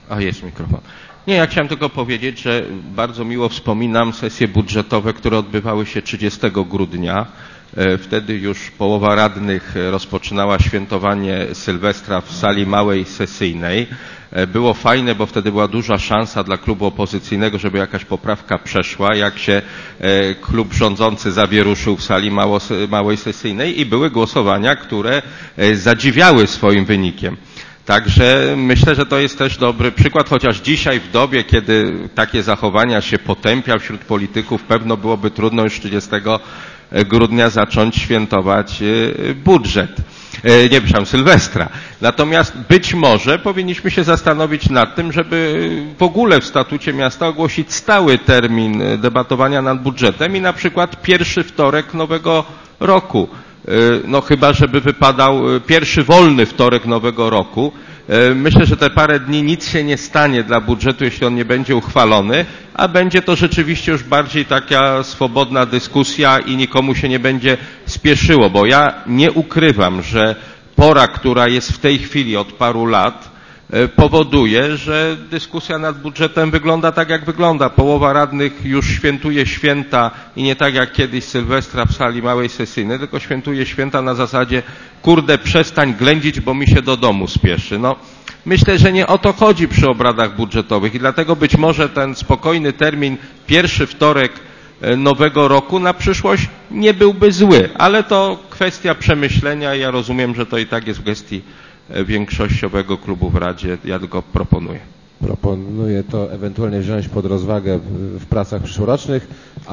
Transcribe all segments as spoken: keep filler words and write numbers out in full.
A jest mikrofon. Nie, ja chciałem tylko powiedzieć, że bardzo miło wspominam sesje budżetowe, które odbywały się trzydziestego grudnia. Wtedy już połowa radnych rozpoczynała świętowanie Sylwestra w sali małej sesyjnej. Było fajne, bo wtedy była duża szansa dla klubu opozycyjnego, żeby jakaś poprawka przeszła, jak się klub rządzący zawieruszył w sali mało, małej sesyjnej i były głosowania, które zadziwiały swoim wynikiem. Także myślę, że to jest też dobry przykład, chociaż dzisiaj w dobie, kiedy takie zachowania się potępia wśród polityków, pewno byłoby trudno już trzydziestego grudnia zacząć świętować budżet, nie przepraszam, Sylwestra. Natomiast być może powinniśmy się zastanowić nad tym, żeby w ogóle w statucie miasta ogłosić stały termin debatowania nad budżetem i na przykład pierwszy wtorek nowego roku. No chyba, żeby wypadał pierwszy wolny wtorek nowego roku. Myślę, że te parę dni nic się nie stanie dla budżetu, jeśli on nie będzie uchwalony, a będzie to rzeczywiście już bardziej taka swobodna dyskusja i nikomu się nie będzie spieszyło, bo ja nie ukrywam, że pora, która jest w tej chwili od paru lat, powoduje, że dyskusja nad budżetem wygląda tak, jak wygląda. Połowa radnych już świętuje święta i nie tak jak kiedyś Sylwestra w sali małej sesyjnej, tylko świętuje święta na zasadzie kurde, przestań ględzić, bo mi się do domu spieszy. No, myślę, że nie o to chodzi przy obradach budżetowych i dlatego być może ten spokojny termin, pierwszy wtorek nowego roku na przyszłość nie byłby zły, ale to kwestia przemyślenia i ja rozumiem, że to i tak jest w gestii większościowego klubu w Radzie. Ja tylko proponuję. Proponuję to ewentualnie wziąć pod rozwagę w, w pracach przyszłorocznych,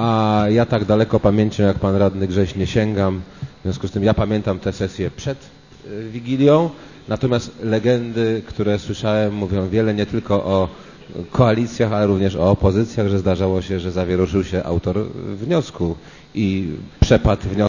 a ja tak daleko pamięcią jak pan radny Grześ nie sięgam. W związku z tym ja pamiętam tę sesję przed y, Wigilią, natomiast legendy, które słyszałem, mówią wiele nie tylko o koalicjach, ale również o opozycjach, że zdarzało się, że zawieruszył się autor wniosku i przepadł wniosek